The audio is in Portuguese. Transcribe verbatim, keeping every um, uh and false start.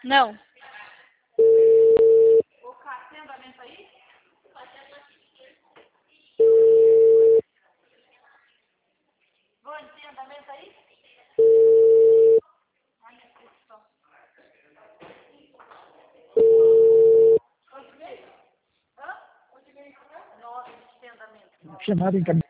Não. Ô, Cássio, tem andamento aí? Vânia, tem andamento aí? Ai, minha Deus. Onde veio? Hã? Onde veio? Nossa, tem andamento. Chamada encaminhada.